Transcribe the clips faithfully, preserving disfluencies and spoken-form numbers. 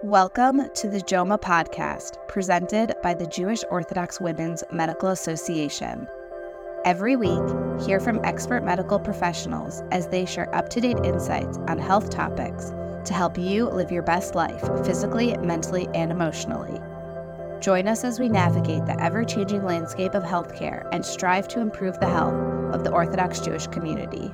Welcome to the JOMA podcast, presented by the Jewish Orthodox Women's Medical Association. Every week, hear from expert medical professionals as they share up-to-date insights on health topics to help you live your best life physically, mentally, and emotionally. Join us as we navigate the ever-changing landscape of healthcare and strive to improve the health of the Orthodox Jewish community.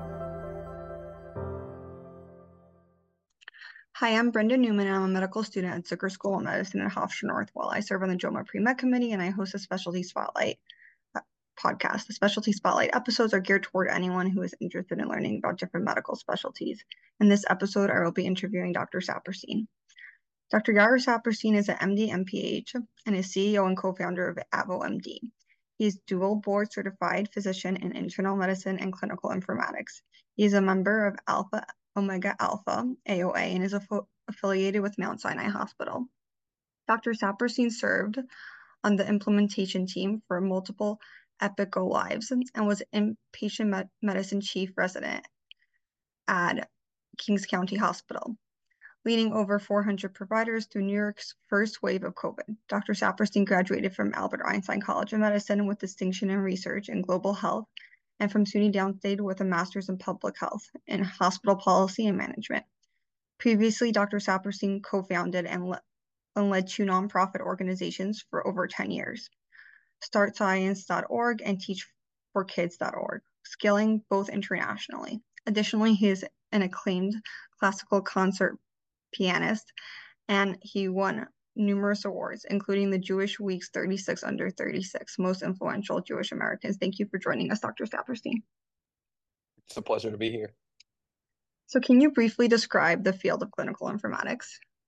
Hi, I'm Brenda Newman, and I'm a medical student at Zucker School of Medicine in Hofstra Northwell. I serve on the JOMA Pre-Med Committee, and I host a Specialty Spotlight podcast. The Specialty Spotlight episodes are geared toward anyone who is interested in learning about different medical specialties. In this episode, I will be interviewing Doctor Saperstein. Doctor Yair Saperstein is an M D M P H and is C E O and co-founder of AVO-M D. He is dual board certified physician in internal medicine and clinical informatics. He is a member of Alpha Omega Alpha, A O A, and is aff- affiliated with Mount Sinai Hospital. Doctor Saperstein served on the implementation team for multiple Epic Go Lives and was inpatient med- medicine chief resident at Kings County Hospital, leading over four hundred providers through New York's first wave of COVID. Doctor Saperstein graduated from Albert Einstein College of Medicine with distinction in research in global health, and from SUNY Downstate with a master's in public health in hospital policy and management. Previously, Doctor Saperstein co-founded and, le- and led two nonprofit organizations for over ten years, start science dot org and teach for kids dot org, scaling both internationally. Additionally, he is an acclaimed classical concert pianist, and he won numerous awards, including the Jewish Week's thirty-six under thirty-six Most Influential Jewish Americans. Thank you for joining us, Doctor Saperstein. It's a pleasure to be here. So can you briefly describe the field of clinical informatics?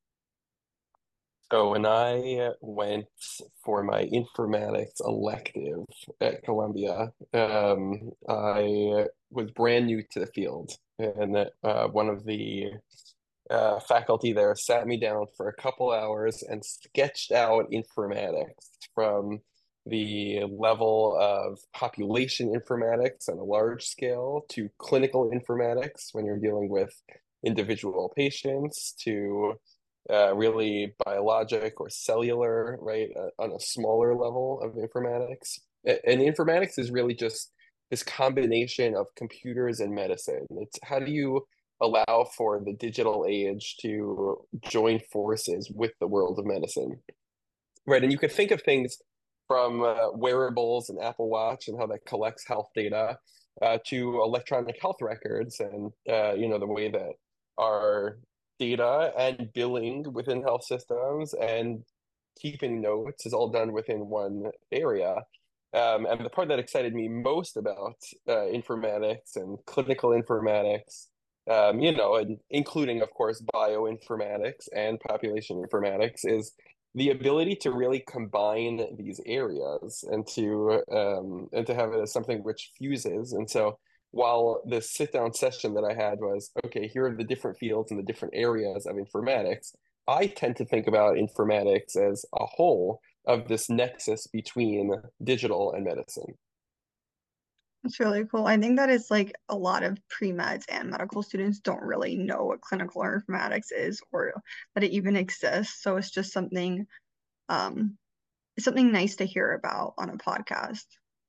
So when I went for my informatics elective at Columbia, um, I was brand new to the field, and uh, one of the uh, faculty there sat me down for a couple hours and sketched out informatics from the level of population informatics on a large scale to clinical informatics when you're dealing with individual patients to uh, really biologic or cellular, right, uh, on a smaller level of informatics. And informatics is really just this combination of computers and medicine. It's how do you allow for the digital age to join forces with the world of medicine, right? And you could think of things from uh, wearables and Apple Watch and how that collects health data uh, to electronic health records and, uh, you know, the way that our data and billing within health systems and keeping notes is all done within one area. Um, and the part that excited me most about uh, informatics and clinical informatics, um, you know, and including, of course, bioinformatics and population informatics, is the ability to really combine these areas and to um, and to have it as something which fuses. And so while this sit-down session that I had was, okay, here are the different fields and the different areas of informatics, I tend to think about informatics as a whole of this nexus between digital and medicine. That's really cool. I think that is like a lot of pre-meds and medical students don't really know what clinical informatics is or that it even exists. So it's just something, um, it's something nice to hear about on a podcast.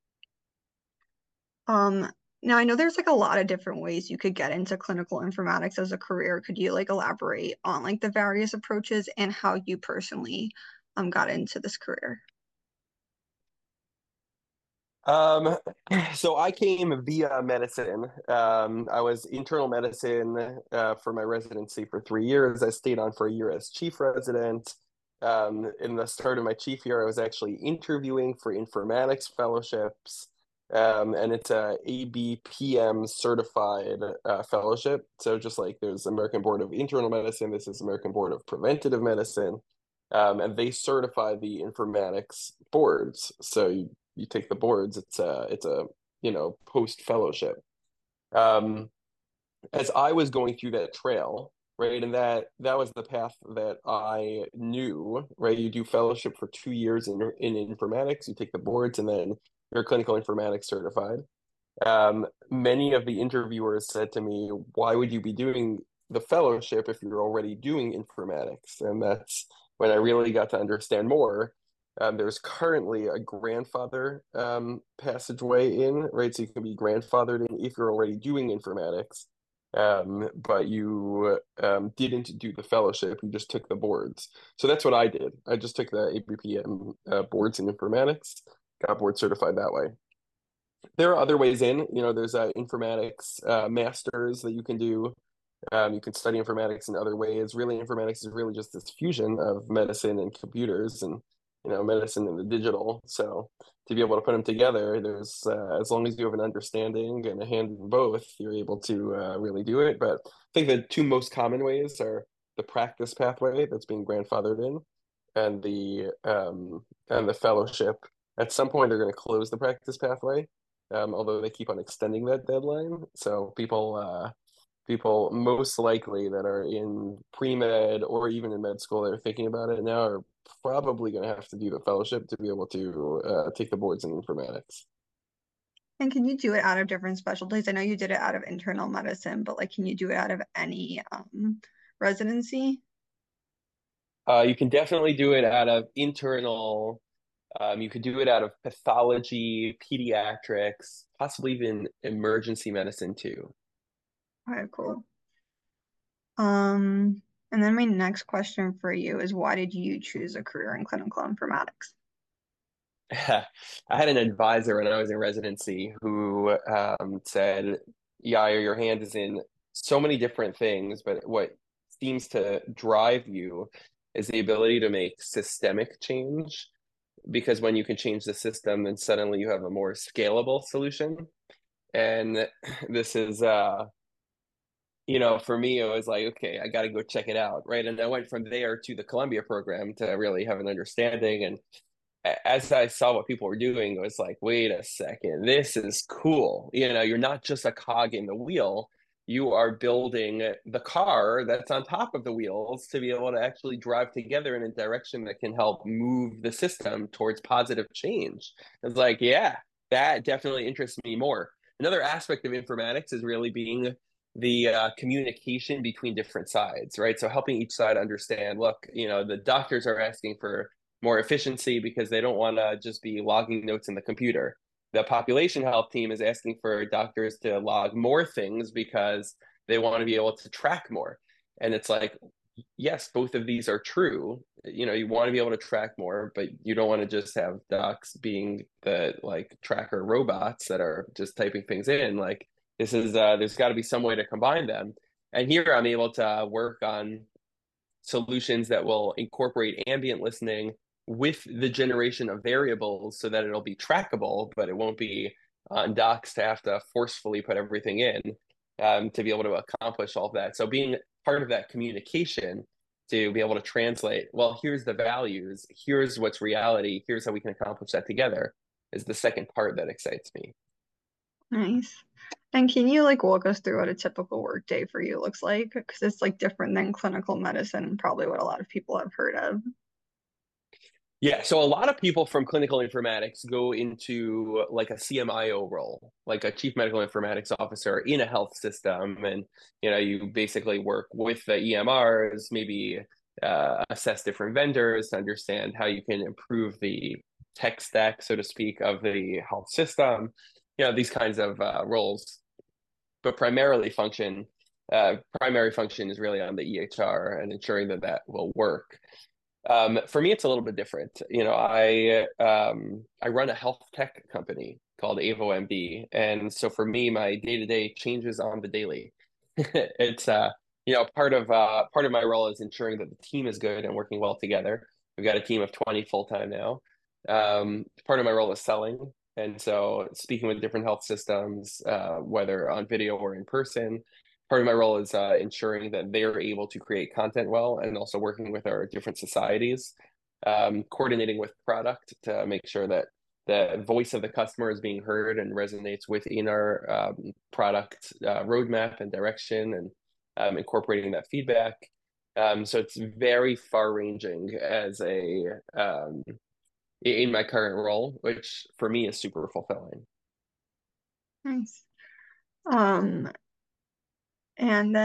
Um, now I know there's like a lot of different ways you could get into clinical informatics as a career. Could you like elaborate on like the various approaches and how you personally um got into this career? Um, so I came via medicine. Um, I was internal medicine uh, for my residency for three years. I stayed on for a year as chief resident. Um, in the start of my chief year, I was actually interviewing for informatics fellowships. Um, and it's a A B P M certified uh, fellowship. So just like there's American Board of Internal Medicine, this is American Board of Preventative Medicine. Um, and they certify the informatics boards. So you, you take the boards, it's a, it's a, you know, post fellowship. Um, as I was going through that trail, right, and that that was the path that I knew, right? You do fellowship for two years in in informatics, you take the boards, and then you're clinical informatics certified. Um, many of the interviewers said to me, "Why would you be doing the fellowship if you're already doing informatics. And that's when I really got to understand more. Um, there's currently a grandfather um, passageway in, right? So you can be grandfathered in if you're already doing informatics, um, but you um, didn't do the fellowship. You just took the boards. So that's what I did. I just took the A B P M uh, boards in informatics, got board certified that way. There are other ways in, you know, there's uh, informatics uh, masters that you can do. Um, you can study informatics in other ways. Really, informatics is really just this fusion of medicine and computers, and you know, medicine and the digital. So to be able to put them together, there's uh, as long as you have an understanding and a hand in both, you're able to uh, really do it. But I think the two most common ways are the practice pathway that's being grandfathered in, and the um, and the fellowship. At some point, they're going to close the practice pathway, um, although they keep on extending that deadline. So people. Uh, people most likely that are in pre-med or even in med school that are thinking about it now are probably going to have to do the fellowship to be able to uh, take the boards in informatics. And can you do it out of different specialties? I know you did it out of internal medicine, but like, can you do it out of any um, residency? Uh, you can definitely do it out of internal. Um, you could do it out of pathology, pediatrics, possibly even emergency medicine too. All right, cool. Um, and then my next question for you is, why did you choose a career in clinical informatics? I had an advisor when I was in residency who um, said, Yair, your hand is in so many different things, but what seems to drive you is the ability to make systemic change. Because when you can change the system, then suddenly you have a more scalable solution. And this is, uh, you know, for me, it was like, okay, I got to go check it out, right? And I went from there to the Columbia program to really have an understanding. And as I saw what people were doing, it was like, wait a second, this is cool. You know, you're not just a cog in the wheel. You are building the car that's on top of the wheels to be able to actually drive together in a direction that can help move the system towards positive change. It's like, yeah, that definitely interests me more. Another aspect of informatics is really being the uh, communication between different sides, right? So helping each side understand, look, you know, the doctors are asking for more efficiency because they don't want to just be logging notes in the computer. The population health team is asking for doctors to log more things because they want to be able to track more. And it's like, yes, both of these are true. You know, you want to be able to track more, but you don't want to just have docs being the like tracker robots that are just typing things in. Like this is, uh, there's got to be some way to combine them. And here I'm able to work on solutions that will incorporate ambient listening with the generation of variables so that it'll be trackable, but it won't be on docs to have to forcefully put everything in um, to be able to accomplish all of that. So being part of that communication to be able to translate, well, here's the values, here's what's reality, here's how we can accomplish that together is the second part that excites me. Nice. And can you like walk us through what a typical work day for you looks like? Because it's like different than clinical medicine and probably what a lot of people have heard of. Yeah, so a lot of people from clinical informatics go into like a C M I O role, like a chief medical informatics officer in a health system. And, you know, you basically work with the E M Rs, maybe uh, assess different vendors to understand how you can improve the tech stack, so to speak, of the health system, you know, these kinds of uh, roles. But primarily function, uh, primary function is really on the E H R and ensuring that that will work. Um, for me, it's a little bit different. You know, I um, I run a health tech company called AvoMD, and so for me, my day to day changes on the daily. It's uh, you know, part of uh, part of my role is ensuring that the team is good and working well together. We've got a team of twenty full time now. Um, part of my role is selling, and so speaking with different health systems, uh, whether on video or in person. Part of my role is uh, ensuring that they're able to create content well and also working with our different societies, um, coordinating with product to make sure that the voice of the customer is being heard and resonates within our um, product uh, roadmap and direction, and um, incorporating that feedback. Um, so it's very far ranging as a um, in my current role, which for me is super fulfilling. Nice. Um, and then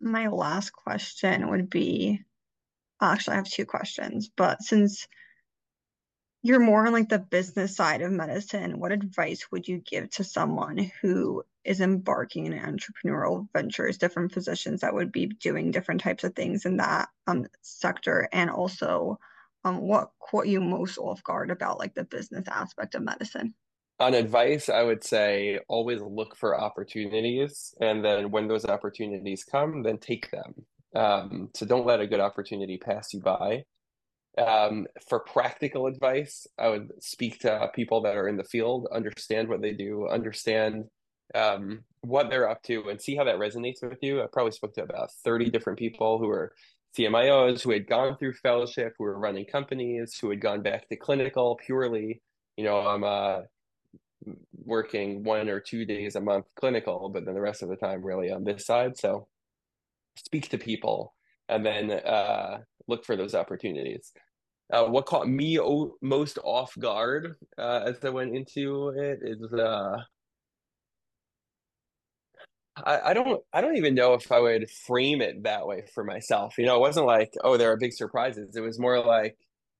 my last question would be, actually, I have two questions, but since you're more on like the business side of medicine, what advice would you give to someone who is embarking in entrepreneurial ventures, different physicians that would be doing different types of things in that um sector, and also um what caught you most off guard about like the business aspect of medicine? On advice, I would say always look for opportunities, and then when those opportunities come, then take them. Um, so don't let a good opportunity pass you by. Um, for practical advice, I would speak to people that are in the field, understand what they do, understand um, what they're up to, and see how that resonates with you. I probably spoke to about thirty different people who were C M I Os, who had gone through fellowship, who were running companies, who had gone back to clinical purely. You know, I'm uh, working one or two days a month clinical, but then the rest of the time really on this side. So speak to people and then uh, look for those opportunities. Uh, what caught me o- most off guard uh, as I went into it is uh, I, I don't I don't even know if I would frame it that way for myself. You know, it wasn't like, oh, there are big surprises. It was more like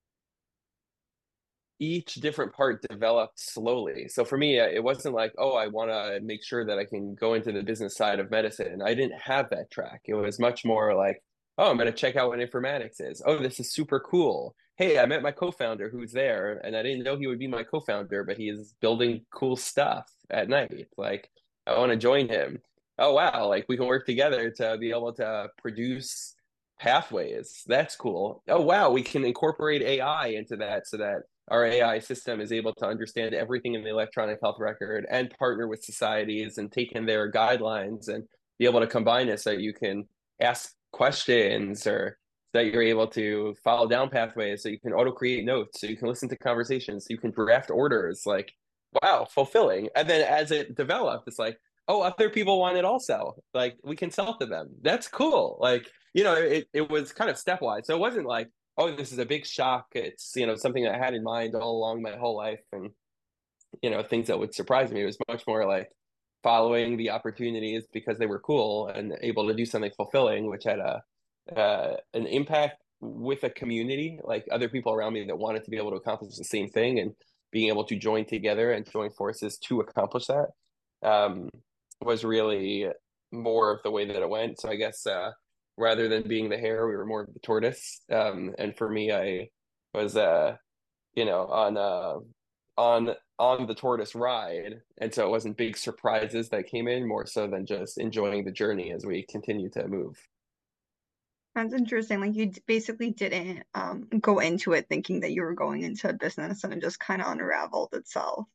each different part developed slowly. So for me, it wasn't like, oh, I want to make sure that I can go into the business side of medicine. I didn't have that track. It was much more like, oh, I'm going to check out what informatics is. Oh, this is super cool. Hey, I met my co-founder who's there, and I didn't know he would be my co-founder, but he is building cool stuff at night. Like, I want to join him. Oh, wow. Like, we can work together to be able to produce pathways. That's cool. Oh, wow. We can incorporate A I into that so that our A I system is able to understand everything in the electronic health record and partner with societies and take in their guidelines and be able to combine it so you can ask questions or that you're able to follow down pathways, so you can auto create notes, so you can listen to conversations, so you can draft orders. Like, wow, fulfilling. And then as it developed, it's like, oh, other people want it also. Like, we can sell to them. That's cool. Like, you know, it, it was kind of stepwise. So it wasn't like, oh, this is a big shock. It's, you know, something I had in mind all along my whole life and, you know, things that would surprise me. It was much more like following the opportunities because they were cool and able to do something fulfilling, which had a uh, an impact with a community, like other people around me that wanted to be able to accomplish the same thing and being able to join together and join forces to accomplish that um, was really more of the way that it went. So I guess uh, rather than being the hare, we were more of the tortoise. Um, and for me, I was, uh, you know, on uh, on on the tortoise ride, and so it wasn't big surprises that came in, more so than just enjoying the journey as we continue to move. That's interesting. Like you d- basically didn't um go into it thinking that you were going into a business and it just kind of unraveled itself.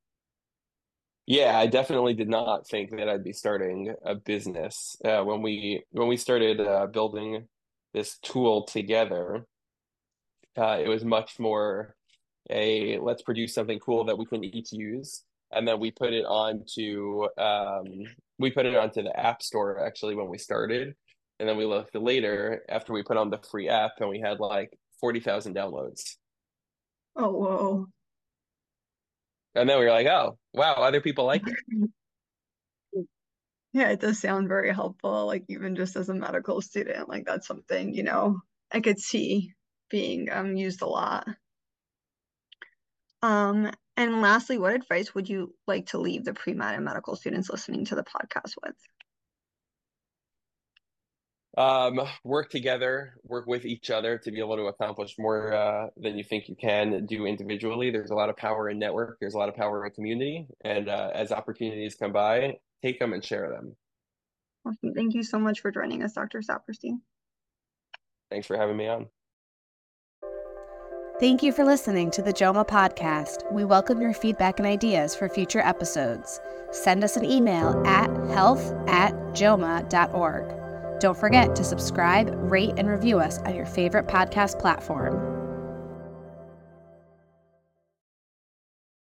Yeah, I definitely did not think that I'd be starting a business. Uh, when we when we started uh, building this tool together, uh, it was much more a let's produce something cool that we can each use, and then we put it onto um, we put it onto the App Store actually when we started, and then we looked later after we put on the free app, and we had like forty thousand downloads, Oh, whoa. and then we were like, oh wow, other people like it. Yeah, it does sound very helpful. Like even just as a medical student, like that's something, you know, I could see being um used a lot. Um, and lastly, what advice would you like to leave the pre-med and medical students listening to the podcast with? Um, work together, work with each other to be able to accomplish more uh, than you think you can do individually. There's a lot of power in network. There's a lot of power in community. And uh, as opportunities come by, take them and share them. Awesome. Thank you so much for joining us, Doctor Saperstein. Thanks for having me on. Thank you for listening to the JOMA podcast. We welcome your feedback and ideas for future episodes. Send us an email at health at joma dot org. Don't forget to subscribe, rate, and review us on your favorite podcast platform.